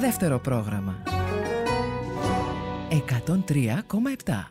δεύτερο πρόγραμμα. 103,7.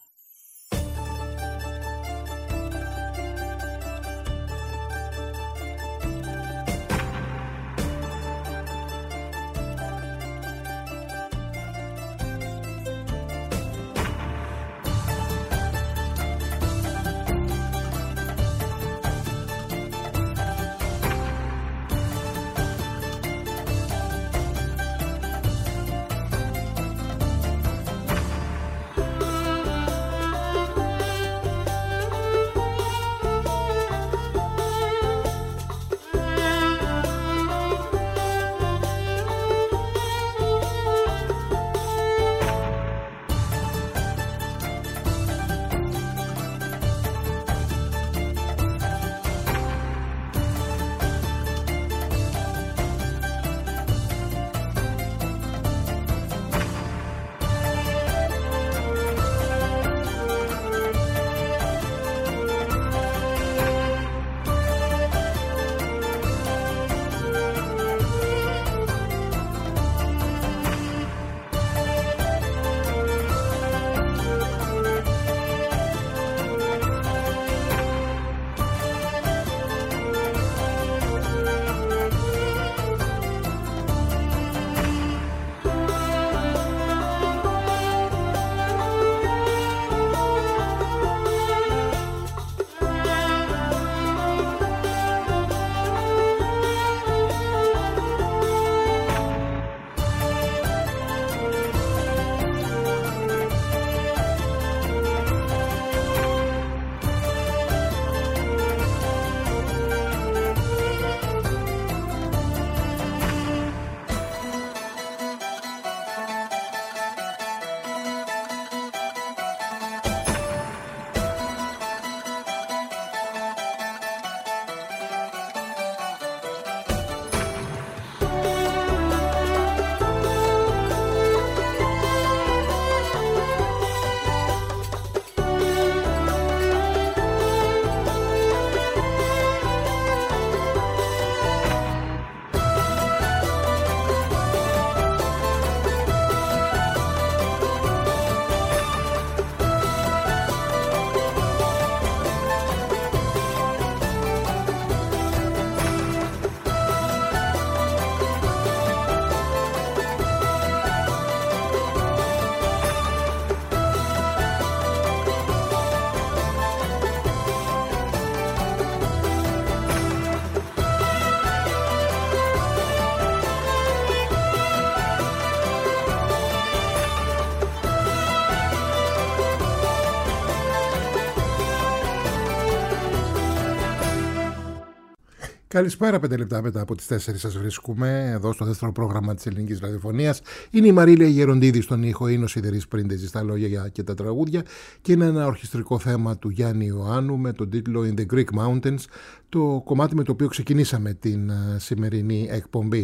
Καλησπέρα, 5 λεπτά μετά από τις 4 σας βρίσκουμε εδώ στο δεύτερο πρόγραμμα της ελληνικής ραδιοφωνίας. Είναι η Μαρίλια Γεροντίδη στον ήχο, είναι ο Σιδερής Πρίντεζης στα λόγια και τα τραγούδια και είναι ένα ορχιστρικό θέμα του Γιάννη Ιωάννου με τον τίτλο In the Greek Mountains, το κομμάτι με το οποίο ξεκινήσαμε την σημερινή εκπομπή.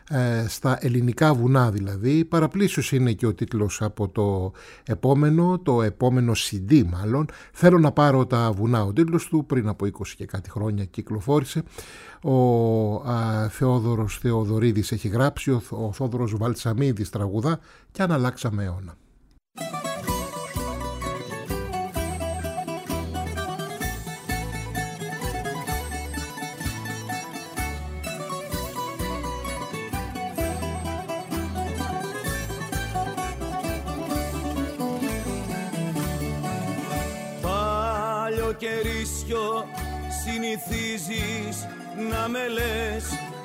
Στα ελληνικά βουνά δηλαδή, παραπλήσιος είναι και ο τίτλος από το επόμενο CD μάλλον, Θέλω να πάρω τα βουνά, ο τίτλος του πριν από 20 και κάτι χρόνια κυκλοφόρησε. Ο Θεόδωρος Θεοδωρίδης έχει γράψει, ο Θόδωρος Βαλτσαμίδης τραγουδά και αν αλλάξαμε αιώνα. Παλιό κερίσιο συνηθίζεις να με λες,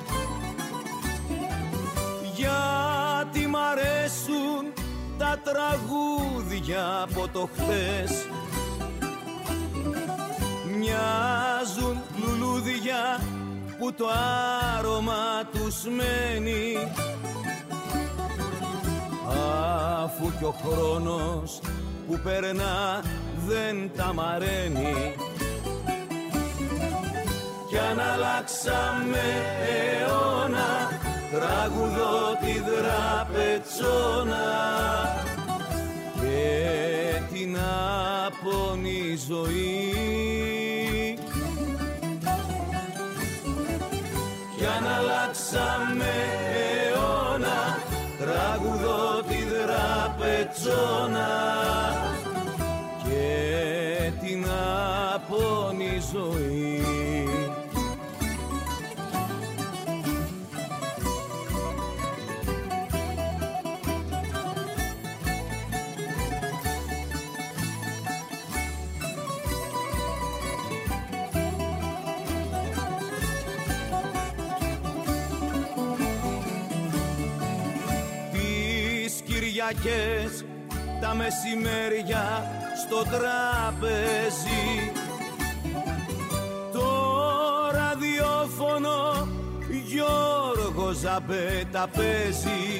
γιατί μ' αρέσουν τα τραγούδια από το χθες. Μοιάζουν λουλούδια που το άρωμα τους μένει, αφού κι ο χρόνος που περνά δεν τα μαραίνει. Κι αν αλλάξαμε αιώνα, τραγουδώ τη δραπετσόνα και την άπονη ζωή. Κι αν αλλάξαμε αιώνα, τραπετσόνα και την άπονη ζωή. Κυριακές, τα μεσημέρια στο τραπέζι, το ραδιόφωνο Γιώργο Ζαμπέτα παίζει,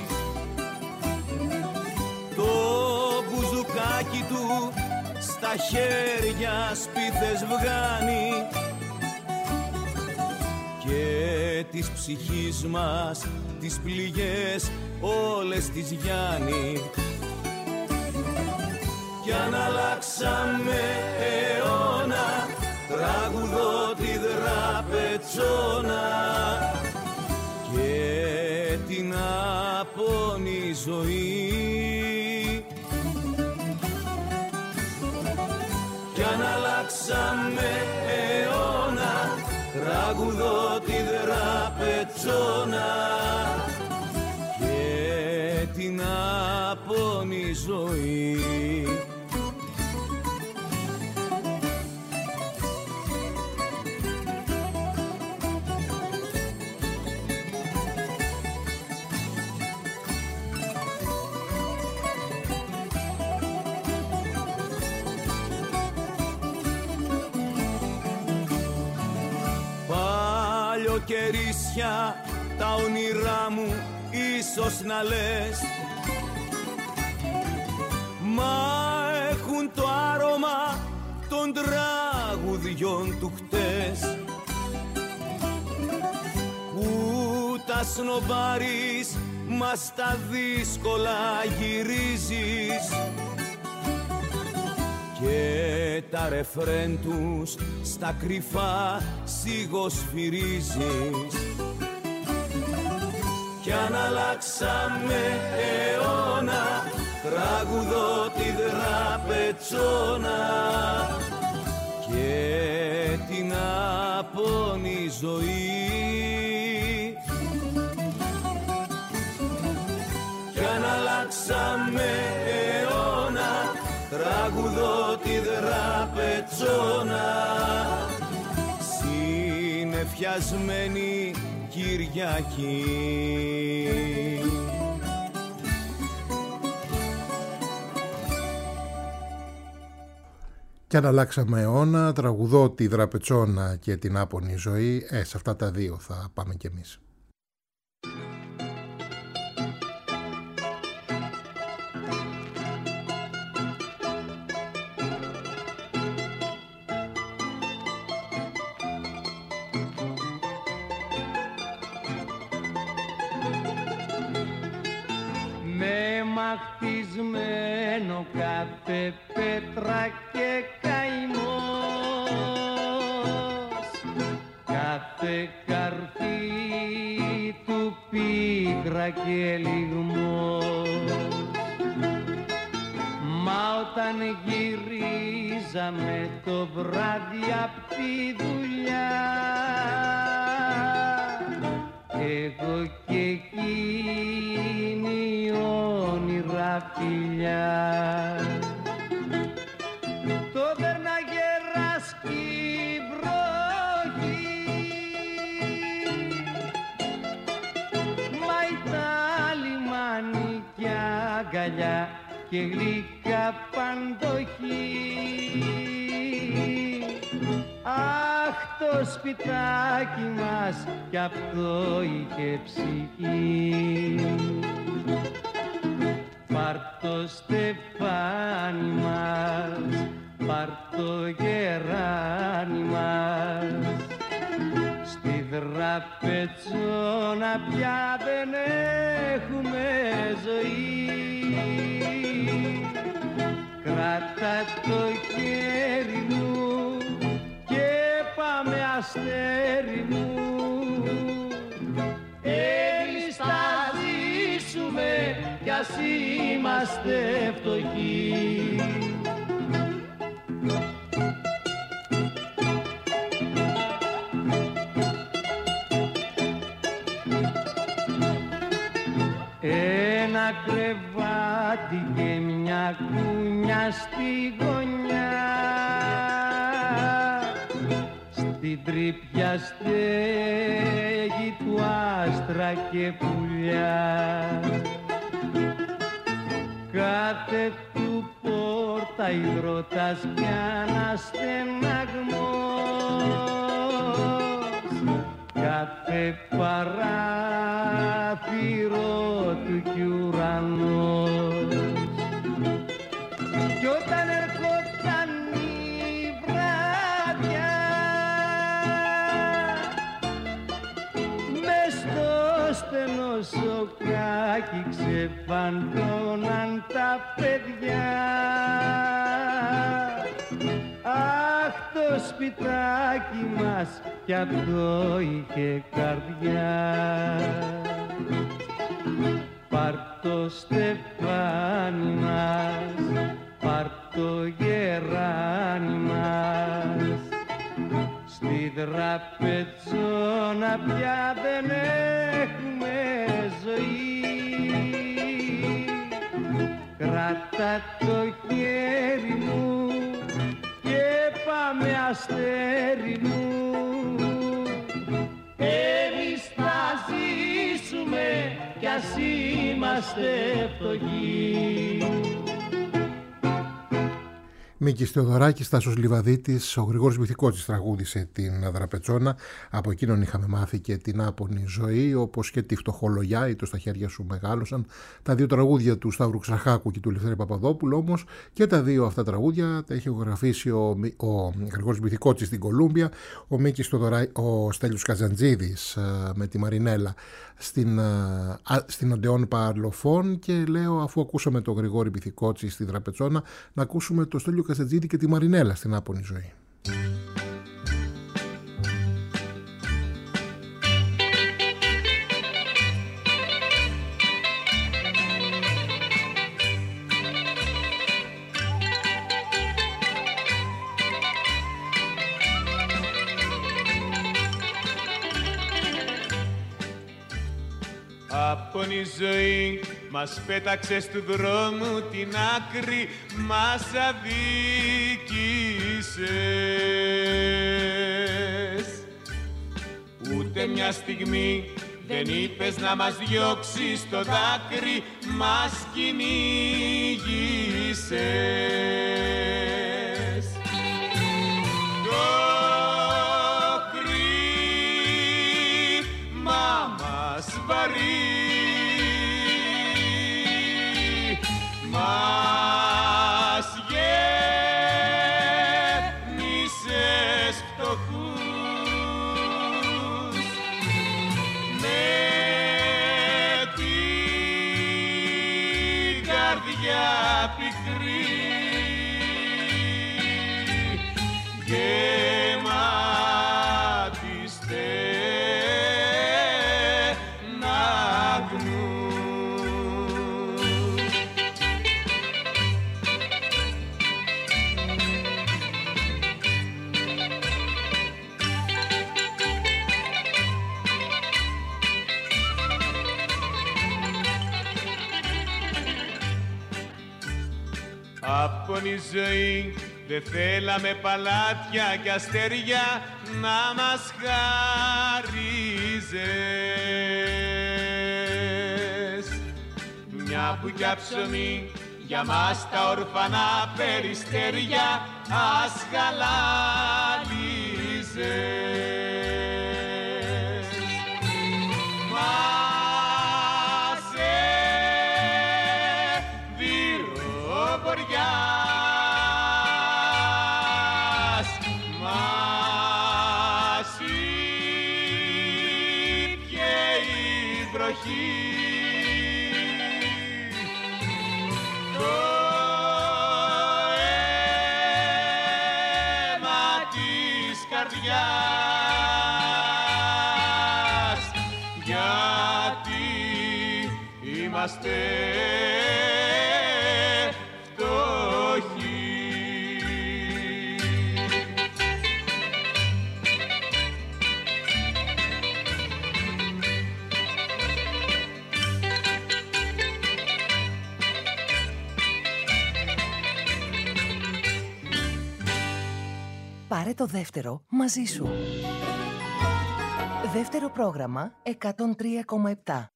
το μπουζουκάκι του στα χέρια σπίθες βγάνει και της ψυχής μας τις πληγές όλες τις Γιάννη. Κι αν αλλάξαμε αιώνα, τραγουδώ τη δραπετσόνα και την άπονη ζωή. Κι αν αλλάξαμε αιώνα, τραγουδώ τη δραπετσόνα και την άπονη ζωή. Παλιοκαιρίσια τα όνειρά μου ίσως να λες, μα έχουν το άρωμα των τραγουδιών του χτες, που τα σνομπάρεις μα στα δύσκολα γυρίζεις και τα ρεφρέν τους στα κρυφά σιγοσφυρίζεις. Κι αν αλλάξαμε αιώνα, τραγουδώ τη δραπετσόνα και την άπονη ζωή. Κι αν αλλάξαμε αιώνα, τραγουδώ τη δραπετσόνα, συνεφιασμένη Κυριακή. Κι αν αλλάξαμε αιώνα, τραγουδώ τη δραπετσόνα και την άπονη ζωή. Σε αυτά τα δύο θα πάμε κι εμείς. Χτισμένο κάθε πέτρα και καημός, κάθε καρφί του πίκρα και λιγμός. Μα όταν γυρίζαμε το βράδυ απ' τη δουλειά, εγώ και εκείνη όνειρα φιλιά, το δέρναγε ράσκει βροχή, μα ήταν λιμάνι κι αγκαλιά και γλυκά παντοχή. Αχ, το σπιτάκι μας κι αυτό είχε ψυχή. Πάρ' το στεφάνι μας, πάρ' το γεράνι μας, στη δραπετσόνα πια δεν έχουμε ζωή. Κράτα το χέρι μου και πάμε αστέρι μου, εμείς θα ζήσουμε κι ας είμαστε είμαστε φτωχοί. Ένα κρεβάτι και μια κούνια στη γωνιά, στην τρύπια στέγη του άστρα και πουλιά. Κάθε του πόρτα υδρότας κι αναστεναγμός, κάθε παράθυρο του κι ουρανός. Κι όταν ερχόταν η βράδια, μες στο στενό σοκάκι ξεφαντώναν τα παιδιά. Αχ, το σπιτάκι μας κι αυτό είχε καρδιά. Πάρ' το στεφάνι μας, πάρ' το γεράνι μας, στη τραπεζόνα πια δεν έχουμε ζωή. Κράτα το χέρι μου και πάμε αστέρι μου, εμείς θα ζήσουμε κι ας είμαστε φτωχοί. Μίκης Θεοδωράκης, Τάσος Λιβαδίτης, ο Γρηγόρης Μυθικότσης τραγούδισε την Δραπετσόνα. Από εκείνον είχαμε μάθει και την άπονη ζωή, όπως και τη Φτωχολογιά ή το Στα χέρια σου μεγάλωσαν. Τα δύο τραγούδια του Σταύρου Ξαχάκου και του Λευτέρη Παπαδόπουλου, όμως και τα δύο αυτά τραγούδια τα έχει ηχογραφήσει ο Γρηγόρης Μυθικότσης στην Κολούμπια, ο Στέλιος Καζαντζίδης με τη Μαρινέλα στην Οντεόν Παρλοφών. Και λέω, αφού ακούσαμε τον Γρηγόρη Μυθικότση στη Δραπετσόνα, να ακούσουμε το Στέλιο Καζαντζίδη και τη Μαρινέλα στην άπονη ζωή. Άπονη ζωή μας πέταξε του δρόμου την άκρη, μας αδίκησες. Ούτε μια στιγμή δεν είπες να μας διώξεις το δάκρυ, μας κυνήγησες. Το κρίμα μας βαρύ, μας γέμισες φτωχούς με την καρδιά πικρή, γεμάτη στεναγμούς. Άπονη ζωή, δε θέλαμε παλάτια κι αστέρια να μας χάριζες. Μια μπουκιά ψωμί για μας τα ορφανά περιστέρια ας χαλάλιζες. Μας βορειάς, μας ήπιε η βροχή. Το αίμα της καρδιάς, γιατί είμαστε Πάρε το δεύτερο μαζί σου. Δεύτερο πρόγραμμα 103,7.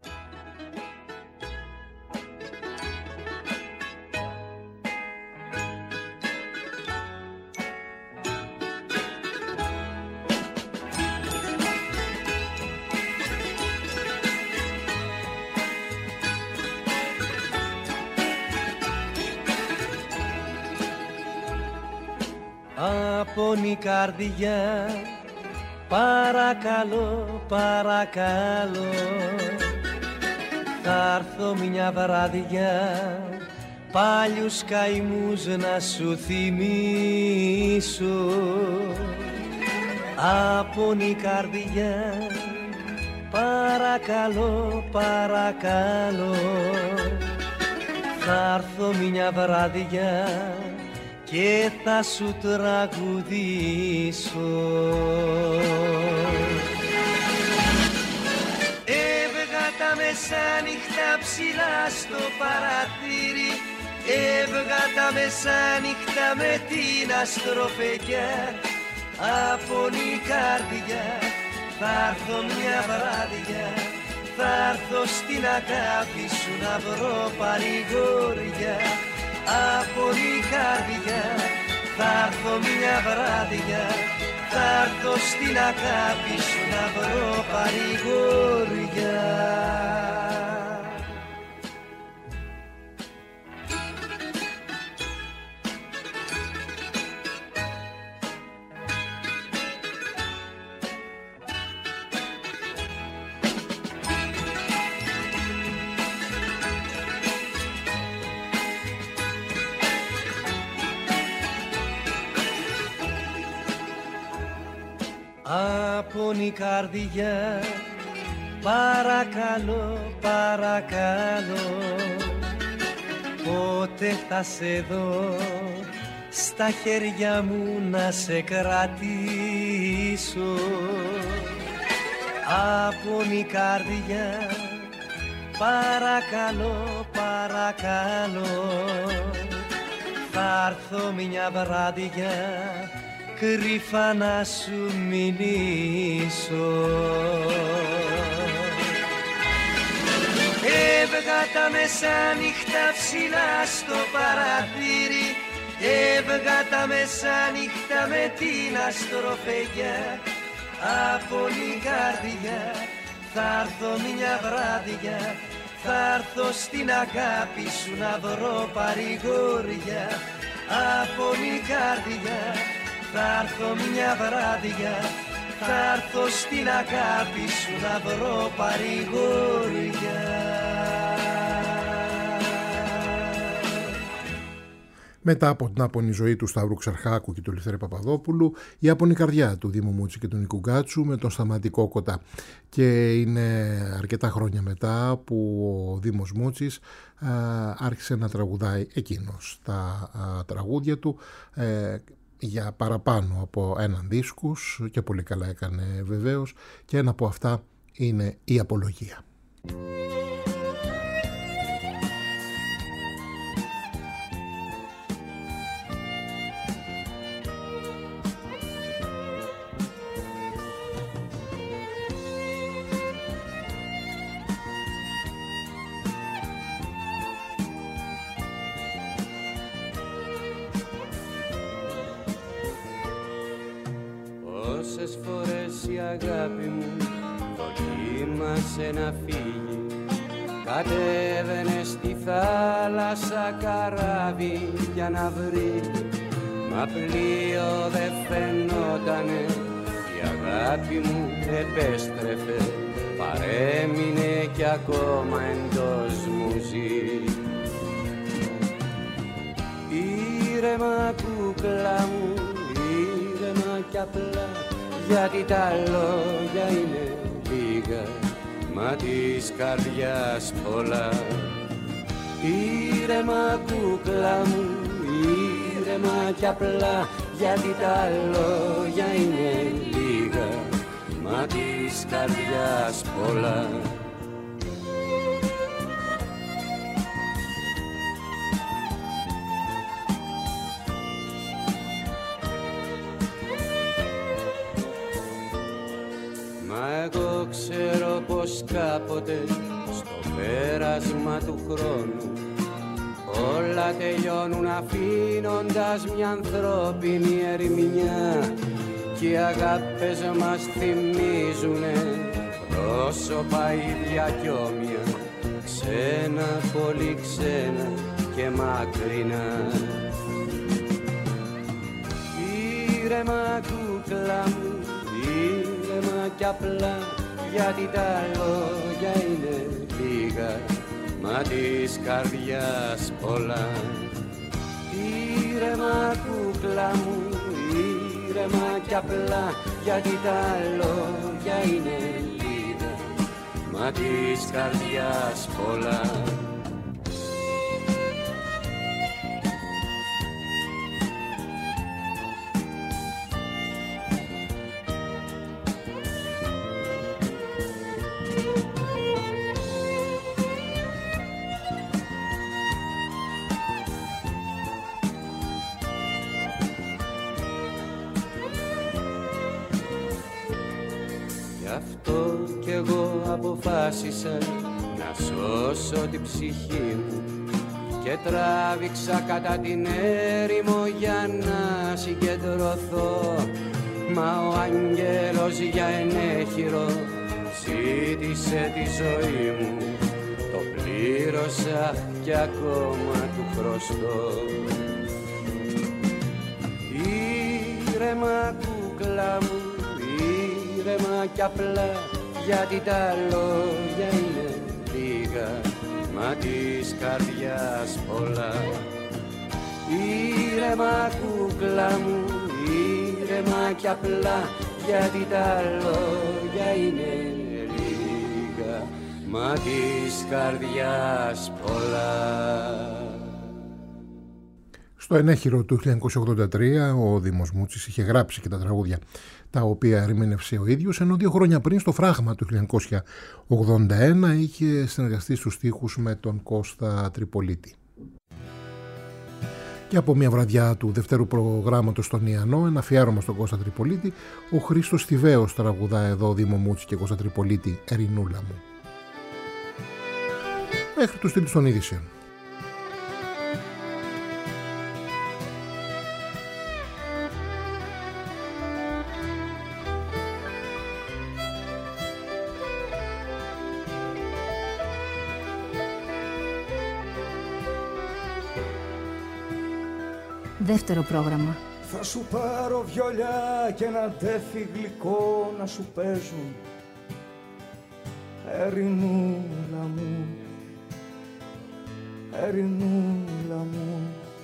Απόνη καρδιά, παρακαλώ, παρακαλώ, θα έρθω μια βραδιά παλιούς καημούς να σου θυμίσω. Απόνη καρδιά, παρακαλώ, παρακαλώ, θα έρθω μια βραδιά και θα σου τραγουδήσω. Έβγα τα μεσάνυχτα ψηλά στο παραθύρι, έβγα τα μεσάνυχτα με την αστροφεγγιά. Απόνη καρδιά, θα έρθω μια βράδια, θα έρθω στην αγάπη σου να βρω παρηγόρια. Απόνη καρδιά, θα έρθω μια βράδια, θα έρθω στην αγάπη σου να βρω παρηγόρια. Απόνη καρδιά, παρακαλώ, παρακαλώ, πότε θα σε δω στα χέρια μου να σε κρατήσω. Απόνη καρδιά, παρακαλώ, παρακαλώ, θα έρθω μια βράδια κρυφά να σου μηνύσω. Έβγα τα μεσάνυχτα ψηλά στο παραθύρι, έβγα τα μεσάνυχτα με την αστροφεγγιά. Απόνη καρδιά, θα έρθω μια βράδια, θα έρθω στην αγάπη σου να βρω παρηγόρια. Απόνη καρδιά, θα έρθω μια βράδια, θα έρθω στην αγάπη σου να βρω παρηγόρια. Μετά από την άπονη ζωή του Σταύρου Ξαρχάκου και του Ελευθέρη Παπαδόπουλου, η άπονη καρδιά του Δήμου Μούτση και του Νίκου Γκάτσου με τον Σταματή Κόκοτα. Και είναι αρκετά χρόνια μετά που ο Δήμος Μούτσης άρχισε να τραγουδάει εκείνος τα τραγούδια του για παραπάνω από έναν δίσκους, και πολύ καλά έκανε βεβαίως, και ένα από αυτά είναι η Απολογία. Πόσες φορές η αγάπη μου δοκίμασε να φύγει, κατέβαινε στη θάλασσα καράβι για να βρει, μα πλοίο δεν φαινότανε, η αγάπη μου επέστρεφε, παρέμεινε κι ακόμα εντός μου ζει. Ήρεμα κούκλα μου, ήρεμα κι απλά, γιατί τα λόγια είναι λίγα, μα της καρδιάς πολλά. Ήρεμα κούκλα μου, ήρεμα κι απλά, γιατί τα λόγια είναι λίγα, μα της καρδιάς πολλά. πως κάποτε στο πέρασμα του χρόνου όλα τελειώνουν αφήνοντας μια ανθρώπινη ερμηνεία κι οι αγάπες μας θυμίζουνε πρόσωπα ίδια κι όμοια, ξένα, πολύ ξένα και μακρινά. Ήρεμα κούκλα μου, ήρεμα κι απλά, γιατί τα λόγια είναι λίγα, μα της καρδιάς πολλά. Ήρεμα κούκλα μου, ήρεμα κι απλά, γιατί τα λόγια είναι λίγα, μα της καρδιάς πολλά. Αποφάσισα να σώσω την ψυχή μου και τράβηξα κατά την έρημο για να συγκεντρωθώ. Μα ο άγγελος για ενέχειρο ζήτησε τη ζωή μου, το πλήρωσα κι ακόμα του χρωστώ. Ήρεμα κούκλα μου, ήρεμα κι απλά, γιατί τα λόγια είναι λίγα, μα της καρδιάς πολλά. Ήρεμα κούκλα μου, ήρεμα κι απλά, γιατί τα λόγια είναι λίγα, μα της καρδιάς πολλά. Στο ενέχειρο του 1983 ο Δήμος Μούτσης είχε γράψει και τα τραγούδια τα οποία ερμήνευσε ο ίδιος, ενώ 2 χρόνια πριν στο Φράγμα του 1981 είχε συνεργαστεί στους στίχους με τον Κώστα Τριπολίτη. Και από μια βραδιά του δευτέρου προγράμματος στον Ιαννό, ένα αφιέρωμα στον Κώστα Τριπολίτη, ο Χρήστος Θηβαίος τραγουδά εδώ Δήμο Μούτσι και Κώστα Τριπολίτη, Ερηνούλα μου. Μέχρι τους τίτλους των είδησεων. Δεύτερο πρόγραμμα. Θα σου πάρω βιολιά και ένα τέφι γλυκό να σου παίζουν, Ερηνούλα μου, Ερηνούλα μου.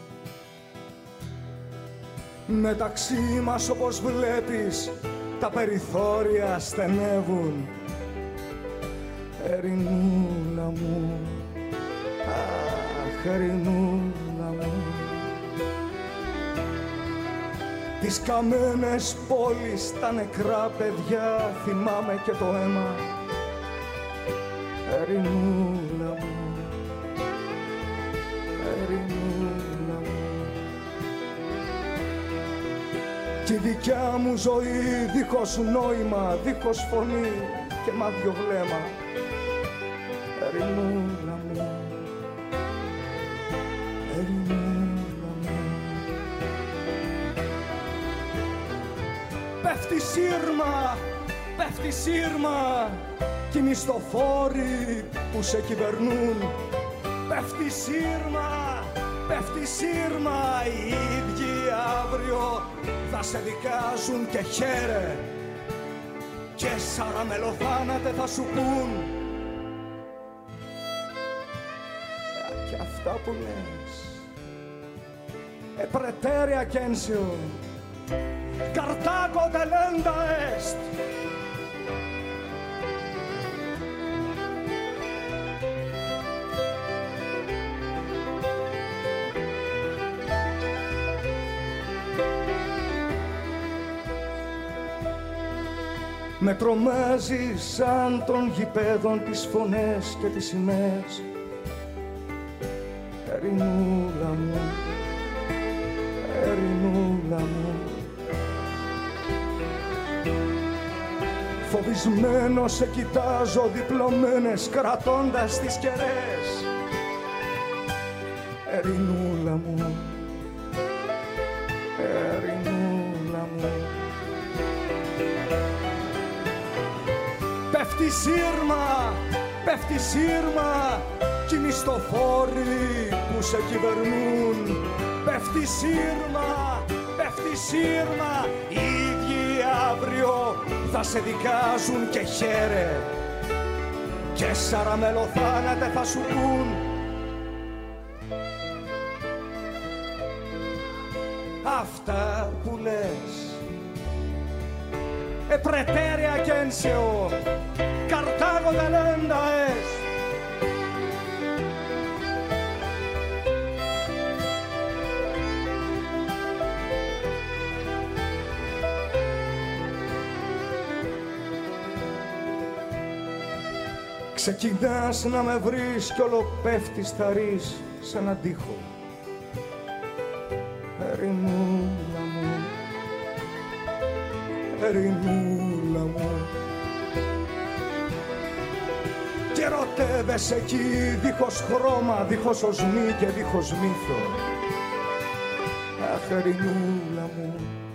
Μεταξύ μας όπως βλέπεις τα περιθώρια στενεύουν, Ερηνούλα μου, αχ, Ερηνούλα μου. Τις καμένες πόλεις, τα νεκρά παιδιά, θυμάμαι και το αίμα, Ερηνούλα μου, Ερηνούλα μου. Κι η δικιά μου ζωή δίχως νόημα, δίχως φωνή και μάτιο βλέμμα, Ερηνούλα μου, Ερηνούλα μου. Πέφτει σύρμα, πέφτει σύρμα, κι οι μισθοφόροι που σε κυβερνούν. Πέφτει σύρμα, πέφτει σύρμα, οι ίδιοι αύριο θα σε δικάζουν και χαίρε, και σαραμελοθάνατε θα σου πουν. Και αυτά που λες, preterea censio, Carthago delenda est. Με τρομάζει σαν των γηπέδων τις φωνές και τις σημαίες, Ερηνούλα μου, Ερηνούλα μου. Φοβισμένος σε κοιτάζω διπλωμένες, κρατώντας τις κεραίες. Ερηνούλα μου, Ερηνούλα μου. Πέφτει σύρμα, πέφτει σύρμα κι οι μισθοφόροι που σε κυβερνούν. Πέφτει σύρμα, πέφτει σύρμα, οι ίδιοι αύριο θα σε δικάζουν και χαίρε. Και σαραμελοθάνατε θα σου πουν. Αυτά που λες Preterea Genseo, Cartago de Lenda es. Ξεκινάς να με βρεις κι όλο πέφτεις θαρείς σ' έναν τοίχο. Ερηνούλα μου, Ερηνούλα μου. Και ερωτεύεσαι εκεί δίχως χρώμα, δίχως οσμή και δίχως μύθο. Αχ, Ερηνούλα μου,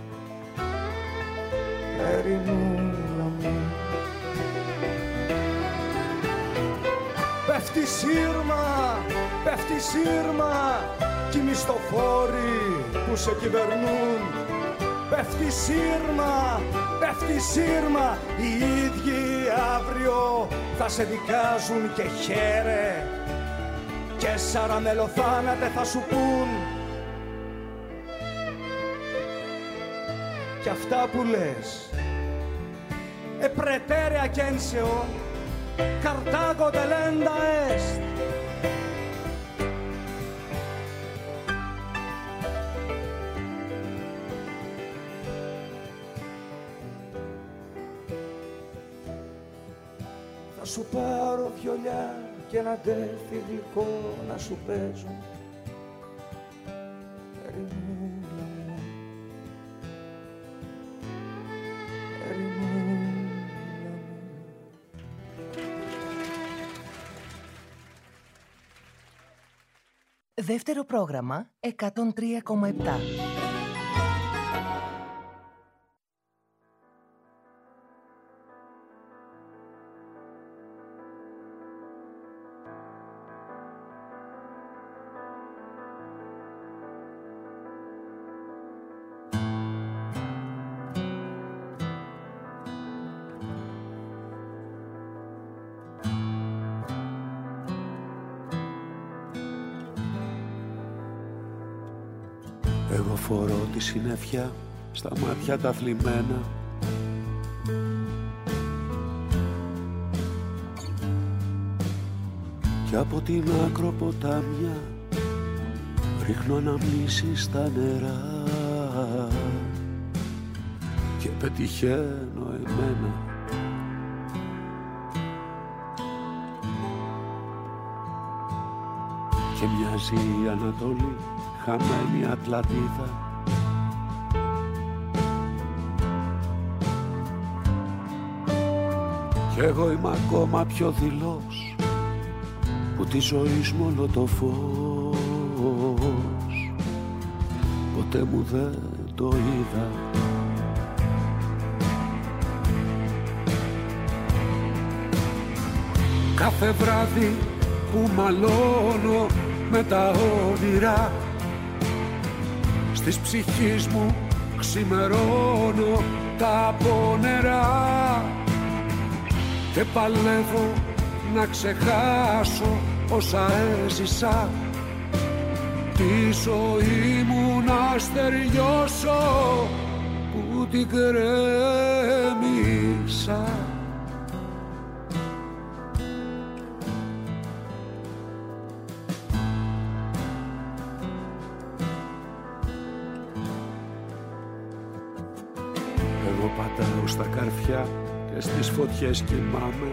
Ερηνούλα μου. Πέφτει σύρμα, πέφτει σύρμα κι οι μισθοφόροι που σε κυβερνούν. Πέφτει σύρμα, πέφτει σύρμα, οι ίδιοι αύριο θα σε δικάζουν και χαίρε. Και σαραμελοθάνατε θα σου πουν. Κι αυτά που λες Preterea Genseo, Cartago de Lenda est. Θα σου πάρω βιολιά και ένα ντέφι γλυκό να σου παίζω. Ερηνούλα μου, Ερηνούλα μου. Δεύτερο πρόγραμμα 103,7. Εγώ φορώ τη συννεφιά στα μάτια τα θλιμμένα. Κι από την ακροποτάμια ρίχνω αναμνήσεις στα νερά και πετυχαίνω εμένα. Και μοιάζει η Ανατολή χαμένη Ατλαντίδα. Κι εγώ είμαι ακόμα πιο δειλός που τη ζωής μόνο το φως ποτέ μου δεν το είδα. Κάθε βράδυ που μαλώνω με τα όνειρα της ψυχής μου ξημερώνω τα πονερά και παλεύω να ξεχάσω όσα έζησα, τη ζωή μου να στεριώσω που την κρέμισα. Στα καρφιά και στις φωτιές κοιμάμαι.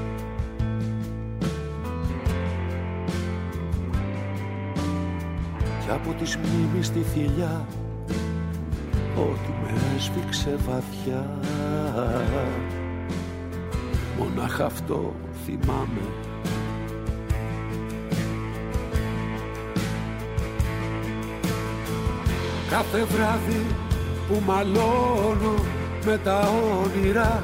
Κι από τις μνήμης στη θηλιά ό,τι με έσφιξε βαθιά μονάχα αυτό θυμάμαι. Κάθε βράδυ που μαλώνω με τα όνειρα,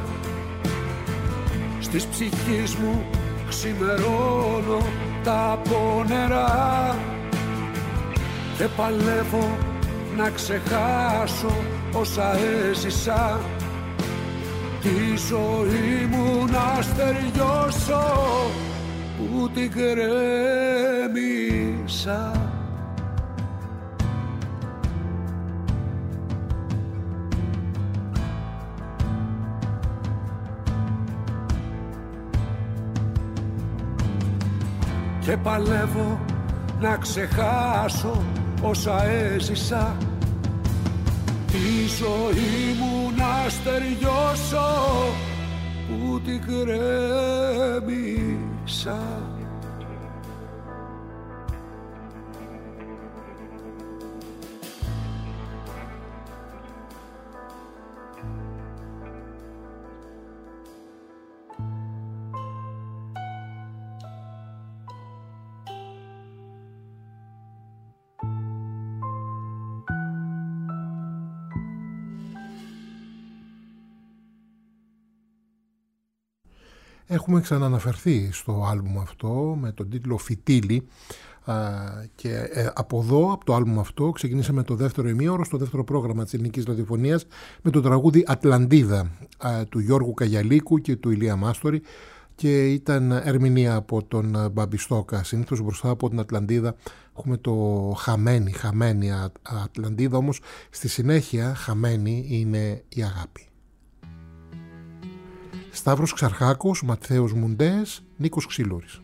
στις ψυχής μου ξημερώνω τα πονερά και παλεύω να ξεχάσω όσα έζησα, τη ζωή μου να στεριώσω που την κρέμισα. Και παλεύω να ξεχάσω όσα έζησα, τη ζωή μου να στεριώσω που την κρέμισα. Έχουμε ξαναναφερθεί στο άλμπουμ αυτό με τον τίτλο «Φιτίλι» και από εδώ, από το άλμπουμ αυτό, ξεκινήσαμε το δεύτερο ημίωρο στο δεύτερο πρόγραμμα της ελληνικής ραδιοφωνίας με το τραγούδι «Ατλαντίδα» του Γιώργου Καγιαλίκου και του Ηλία Μάστορη, και ήταν ερμηνεία από τον Μπαμπιστόκα. Συνήθως μπροστά από την Ατλαντίδα έχουμε το χαμένη Ατλαντίδα, όμως στη συνέχεια χαμένη είναι η αγάπη. Σταύρος Ξαρχάκος, Ματθαίος Μουντές, Νίκος Ξυλούρης.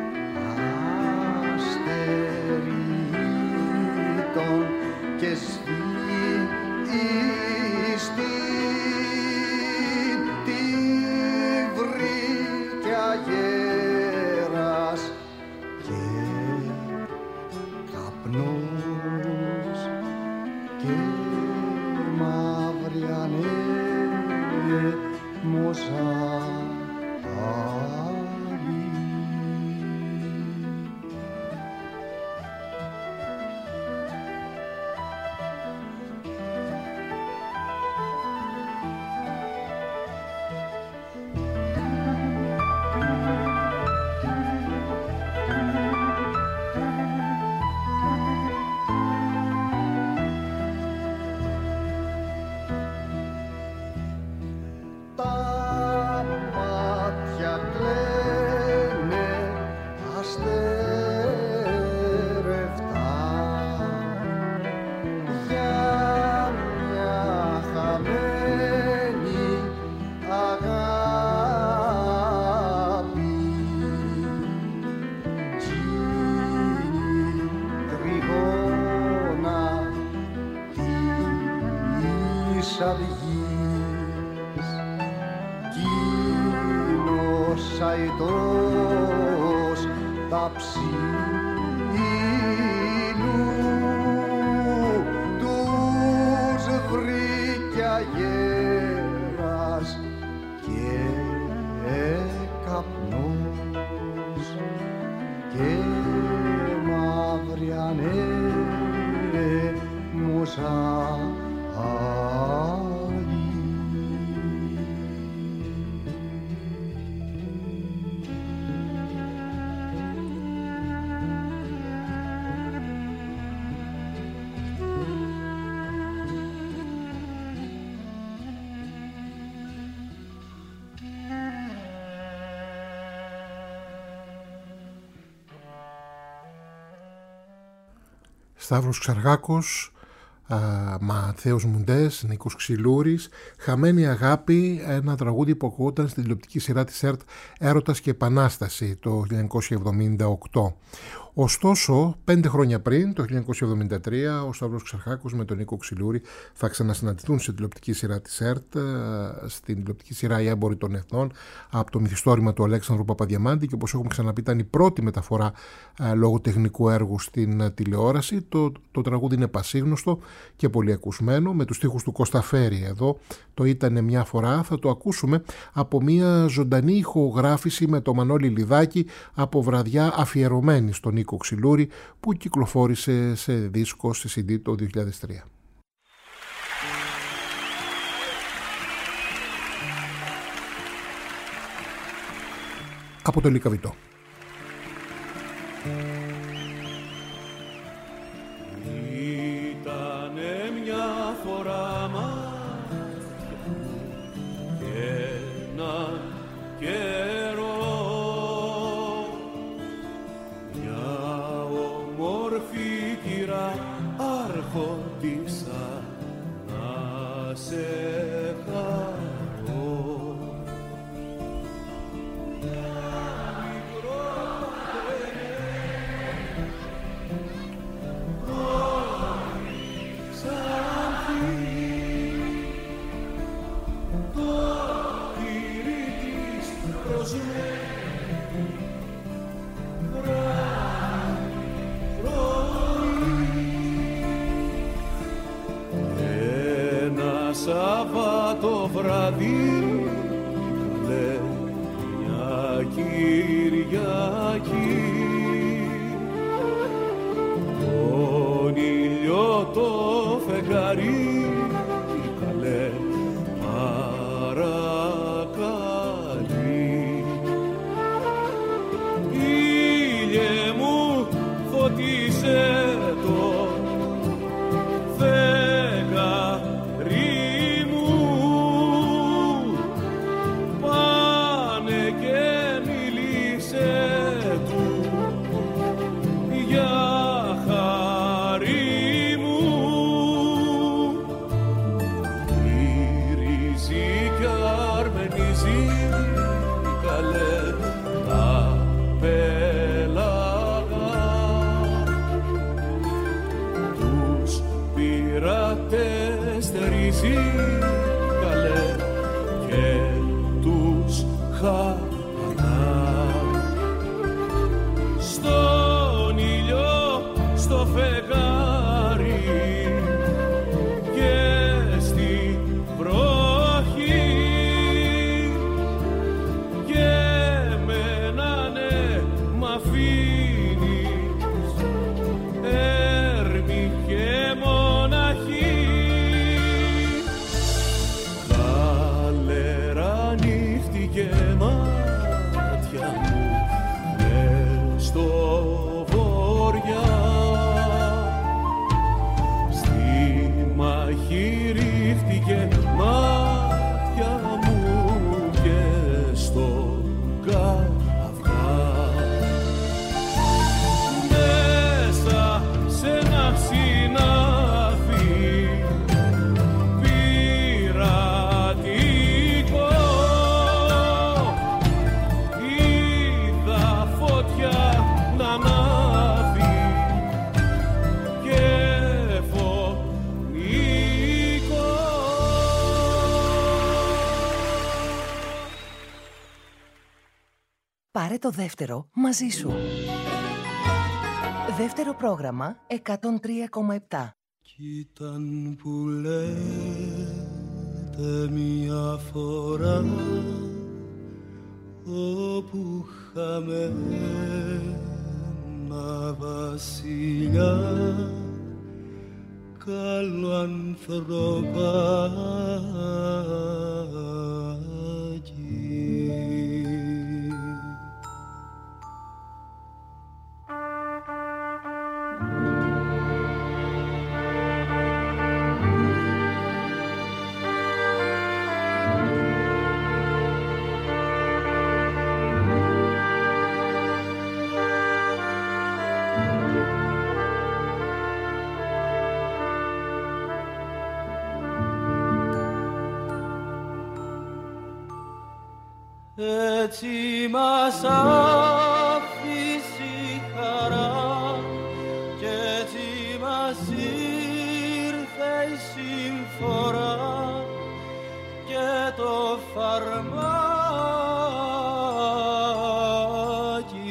και ψήλου τους βρήκε αγέρας και καπνός και μαύρη ανέμουσα. Σταύρος Ξαργάκος, Ματθαίος Μουντές, Νίκος Ξυλούρης, Χαμένη αγάπη, ένα τραγούδι που ακούγονταν στην τηλεοπτική σειρά της ΕΡΤ Έρωτας και Επανάσταση το 1978. Ωστόσο, 5 χρόνια πριν, το 1973, ο Σταύρος Ξαργάκος με τον Νίκο Ξυλούρη θα ξανασυναντηθούν στην τηλεοπτική σειρά της ΕΡΤ, στην τηλεοπτική σειρά «Οι Έμποροι των Εθνών», από το μυθιστόρημα του Αλέξανδρου Παπαδιαμάντη, και όπως έχουμε ξαναπεί ήταν η πρώτη μεταφορά λόγω τεχνικού έργου στην τηλεόραση. Το τραγούδι είναι πασίγνωστο και πολύ ακουσμένο, με τους στίχους του Κώστα Φέρη. Εδώ το «Ήτανε μια φορά» θα το ακούσουμε από μια ζωντανή ηχογράφηση με το Μανώλη Λιδάκη από βραδιά αφιερωμένη στον Νίκο Ξυλούρη που κυκλοφόρησε σε δίσκο στη CD το 2003. Από το Λυκαβητό. Ήτανε μια φορά και ένα καιρό μια όμορφη κυρά άρχοντισα να σε χαρώ. Σαββάτο βράδυ, καλέ μια Κυριακή, τον ήλιο το φεγγάρι, καλέ παρακαλεί. Ήλιε μου φωτίσε το καλέ και τους χαπανά στον ήλιο, στο φεγγάρι και στη βροχή και εμένα ναι μ' αφήνεις έρμη και μοναχή. Και μάτια μου μες στο βοριά στη μάχη ρίχτηκε μάτια μου και στο καυγά μέσα σε ένα συνάφι να Πάρε το δεύτερο μαζί σου. Δεύτερο πρόγραμμα 103,7. Κι ήταν που λέτε μια φορά όπου είχαμε ένα βασιλιά καλό ανθρωπάκι. Έτσι μας άφησε η χαρά κι έτσι μας ήρθε η συμφορά και το φαρμάκι.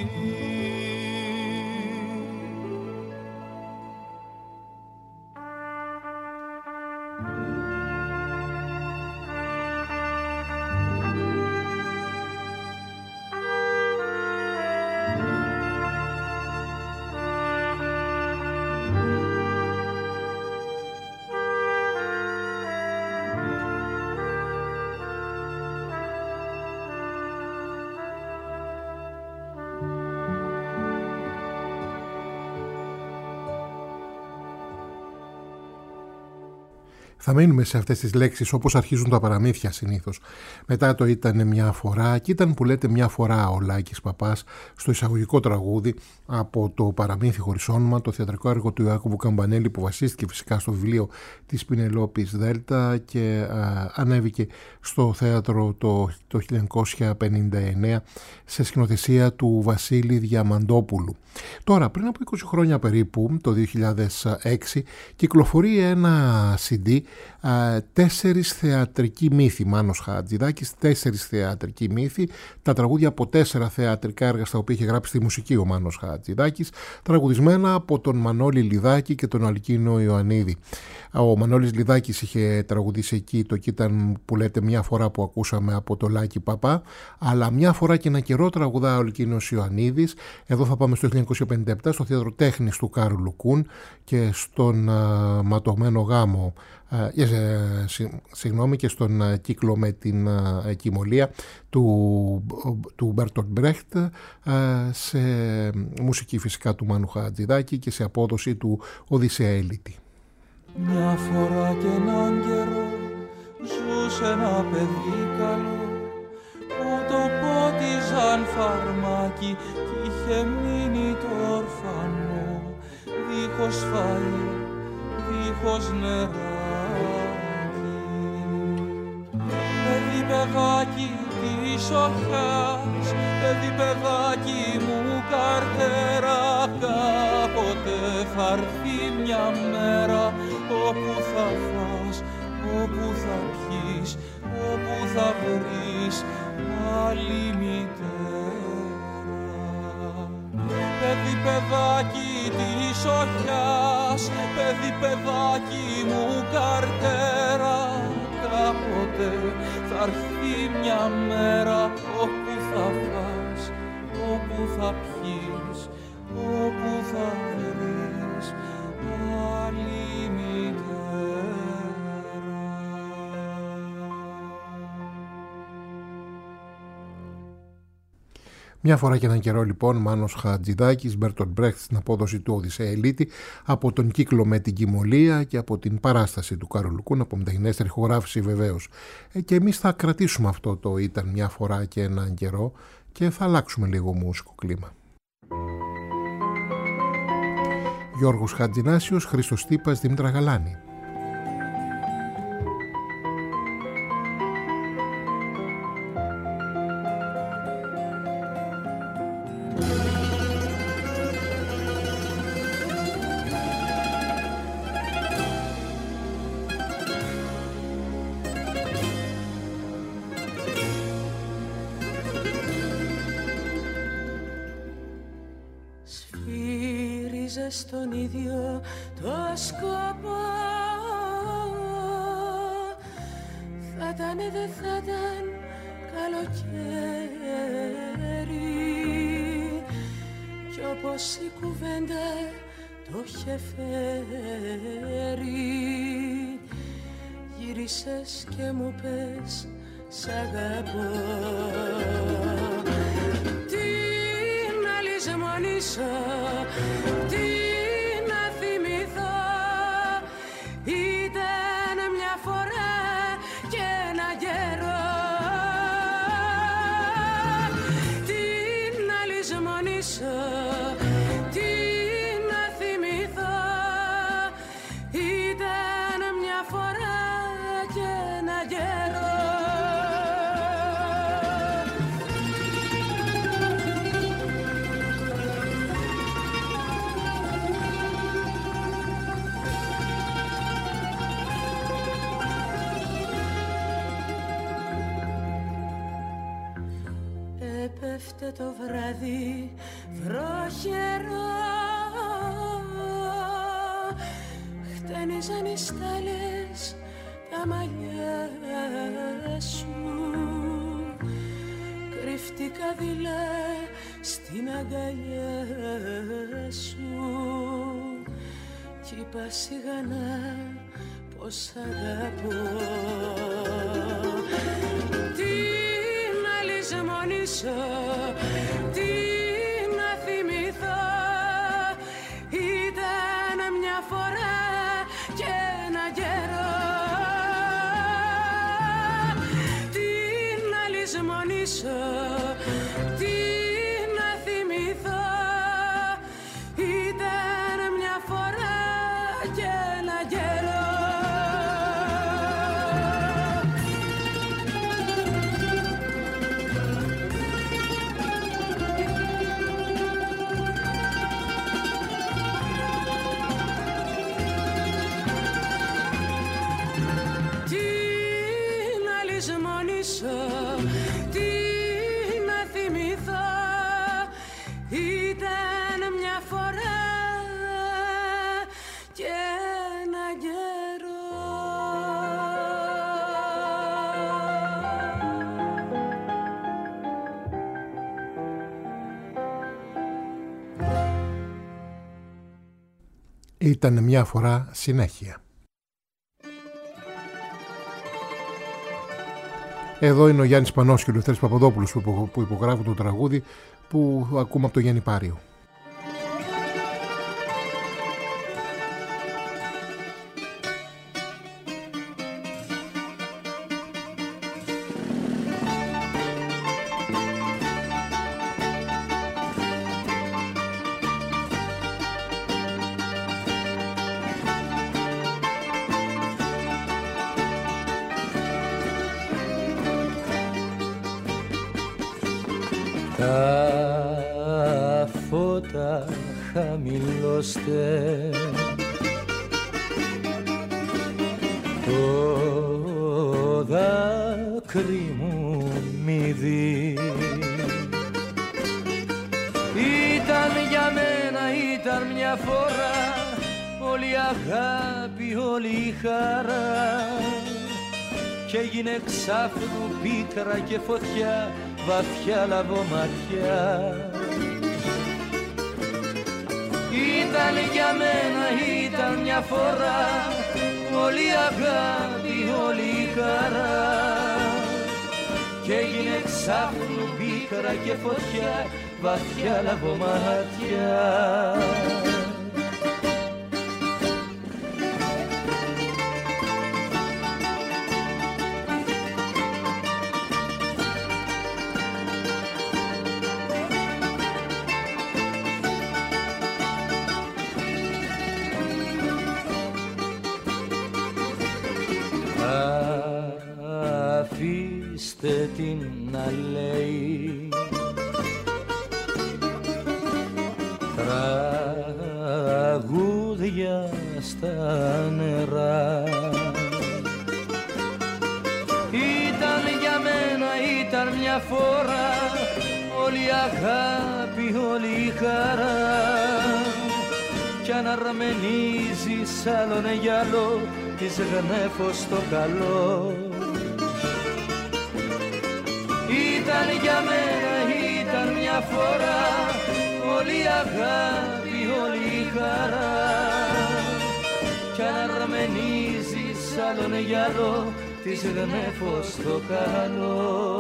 Θα μείνουμε σε αυτές τις λέξεις όπως αρχίζουν τα παραμύθια συνήθως. Μετά το ήταν μια φορά και ήταν που λέτε μια φορά ο Λάκης Παπάς στο εισαγωγικό τραγούδι από το παραμύθι χωρίς όνομα, το θεατρικό έργο του Ιάκωβου Καμπανέλη που βασίστηκε φυσικά στο βιβλίο της Πινελόπης Δέλτα και ανέβηκε στο θέατρο το 1959 σε σκηνοθεσία του Βασίλη Διαμαντόπουλου. Τώρα, πριν από 20 χρόνια περίπου, το 2006, κυκλοφορεί ένα CD, 4 θεατρικοί μύθοι, Μάνος Χατζηδάκης, 4 θεατρικοί μύθοι, τα τραγούδια από 4 θεατρικά έργα στα οποία είχε γράψει τη μουσική ο Μάνος Χατζηδάκης, τραγουδισμένα από τον Μανώλη Λιδάκη και τον Αλκίνο Ιωαννίδη. Ο Μανώλης Λιδάκης είχε τραγουδήσει εκεί το «Κοίταν που λέτε μια φορά» που ακούσαμε από το Λάκη Παπά, αλλά μια φορά και ένα καιρό τραγουδά ο Αλκίνος Ιωαννίδης. Εδώ θα πάμε στο 1957 στο Θέατρο Τέχνης του Κάρολου Κούν και στον ματωμένο γάμο, και στον κύκλο με την κοιμωλία του Μπέρτολτ Μπρέχτ, σε μουσική φυσικά του Μάνου Χατζηδάκη και σε απόδοση του Οδυσσέα Ελίτη. Μια φορά και έναν καιρό ζούσε ένα παιδί καλό που το πότιζαν φαρμάκι κι είχε μείνει το όρφανο δίχως φαΐ, δίχως νεράκι. Παιδί παιδάκι της οχιάς, παιδί παιδάκι μου καρτέρα, κάποτε θα έρθει μια μέρα όπου θα φας, όπου θα πιείς, όπου θα βρεις άλλη μητέρα. Παιδί παιδάκι της οχιάς, παιδί παιδάκι μου καρτέρα, κάποτε θα έρθει μια μέρα όπου θα φας, όπου θα πιείς, όπου θα βρεις άλλη μητέρα. Μια φορά και έναν καιρό λοιπόν, Μάνος Χατζηδάκης, Μπέρτολτ Μπρέχτ στην απόδοση του Οδυσσέα Ελίτη, από τον κύκλο με την κοιμωλία και από την παράσταση του Κάρολου Κούν, από μεταγενέστερη ηχογράφηση βεβαίως. Και εμείς θα κρατήσουμε αυτό το «Ήταν μια φορά και έναν καιρό» και θα αλλάξουμε λίγο μουσικό κλίμα. Γιώργος Χατζηνάσιος, Χρήστος Τύπας, Δήμητρα Γαλάνη. γύριζες στον ίδιο το σκοπό. Θα ήταν, δεν θα ήταν καλοκαίρι, κι όπως η κουβέντα το είχε φέρει, γύρισες και μου πες σ' αγαπώ. Τι να λησμονήσω, τι να θυμηθώ, ήταν μια φορά και ένα καιρό. Τι να λησμονήσω, τι να θυμηθώ, ήταν μια φορά και ένα καιρό. Έπεφτε το βράδυ βροχερό, χτένιζαν οι στάλες τα μαλλιά σου, κρύφτηκα δειλά στην αγκαλιά σου κι είπα σιγανά πως αγαπώ. Τι να λησμονήσω, τι να θυμηθώ, ήταν μια φορά και ένα καιρό. Τι να λησμονήσω, τι να θυμηθώ, ήταν μια φορά και ένα καιρό. Τι να θυμηθώ, ήταν μια φορά και ένα καιρό. Ήταν μια φορά συνέχεια. Εδώ είναι ο Γιάννης Πανός και ο Λευτέρης Παπαδόπουλος που υπογράφουν το τραγούδι που ακούμε από το Γιάννη Πάριο. Τα φώτα χαμηλώστε, το δάκρυ μου μη δει. Ήταν για μένα, ήταν μια φορά, όλη η αγάπη, όλη η χαρά, κι έγινε ξάφνου πίκρα και φωτιά, βαθιά λαβωματιά. Ήταν για μένα, ήταν μια φορά, όλη η αγάπη, όλη η χαρά, κι έγινε ξάφνου πίκρα και φωτιά, βαθιά λαβωματιά. Αφήστε την να λέει τραγούδια στα νερά. Ήταν για μένα, ήταν μια φορά, όλη η αγάπη, όλη η χαρά, αν αρμενίζει άλλον γυαλό της γνέφω στο καλό. Ήταν για μένα, ήταν μια φορά, όλη η αγάπη, όλη η χαρά. Κι αν αρμενίζεις άλλον γυαλό της γνέφω στο καλό.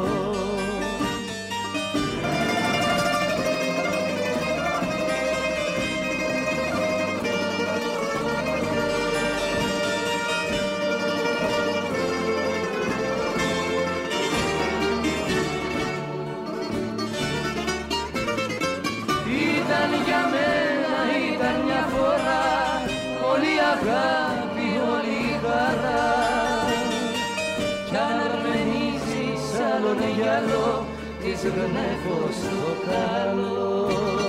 Αγάπη, όλη η χαρά. Κι αν αρμενίζεις άλλον γυαλό της γνέφω στο καλό.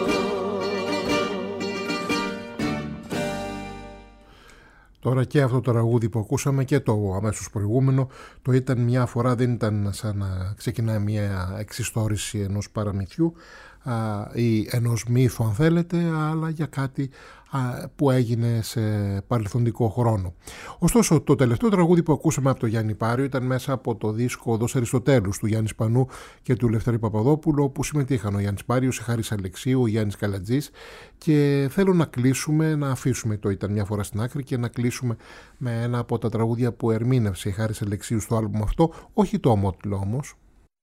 Τώρα και αυτό το τραγούδι που ακούσαμε και το αμέσως προηγούμενο, το ήταν μια φορά, δεν ήταν σαν να ξεκινάει μια εξιστόρηση ενός παραμυθιού ή ενός μύθου αν θέλετε, αλλά για κάτι που έγινε σε παρελθοντικό χρόνο. Ωστόσο, το τελευταίο τραγούδι που ακούσαμε από το Γιάννη Πάριο ήταν μέσα από το δίσκο «Οδός Αριστοτέλους» του Γιάννη Σπανού και του Λευτέρη Παπαδόπουλου, όπου συμμετείχαν ο Γιάννης Πάριος, η Χάρης Αλεξίου, ο Γιάννης Καλατζής, και θέλω να κλείσουμε, να αφήσουμε το «Ήταν μια φορά» στην άκρη και να κλείσουμε με ένα από τα τραγούδια που ερμήνευσε η Χάρης Αλεξίου στο άλμπουμ αυτό, όχι το ομότιλο όμως.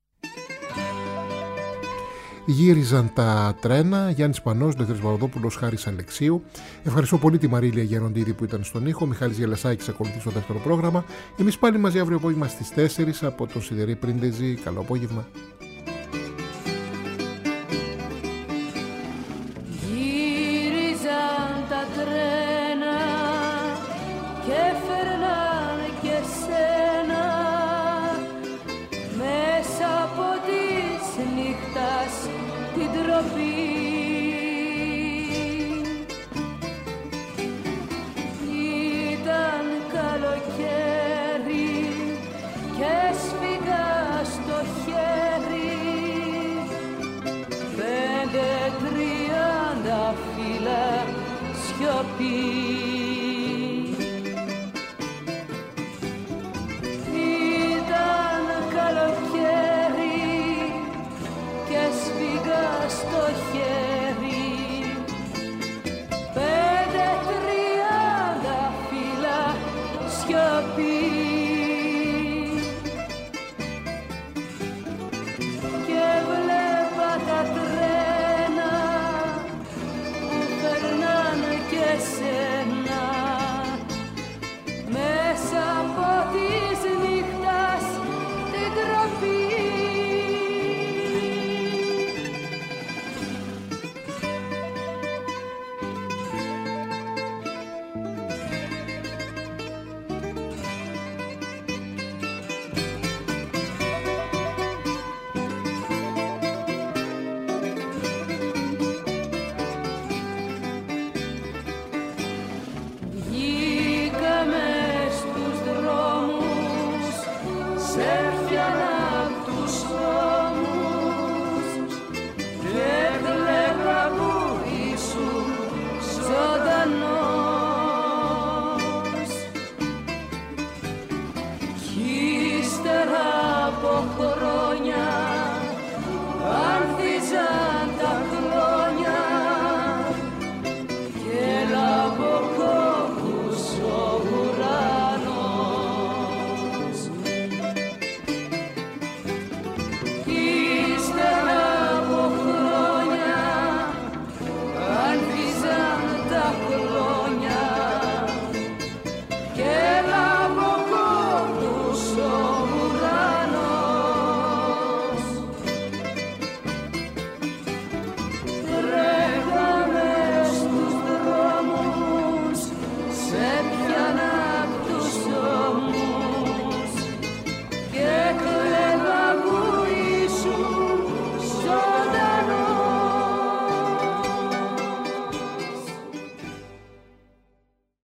Γύριζαν τα τρένα, Γιάννης Πανός, Λευτέρης Παπαδόπουλος, Χάρης Αλεξίου. Ευχαριστώ πολύ τη Μαρίλια Γεροντίδη που ήταν στον ήχο. Μιχάλης Γελασάκης ακολουθεί στο δεύτερο πρόγραμμα. Εμείς πάλι μαζί αύριο απόγευμα στις 4 από τον Σιδερή Πρίντεζη. Καλό απόγευμα. Γύριζαν τα τρένα και φέρναν και σένα μέσα από τις νύχτας την τροπή. Ήταν καλοκαίρι και σφίγγα στο χέρι 5-30 φύλλα σιωπή.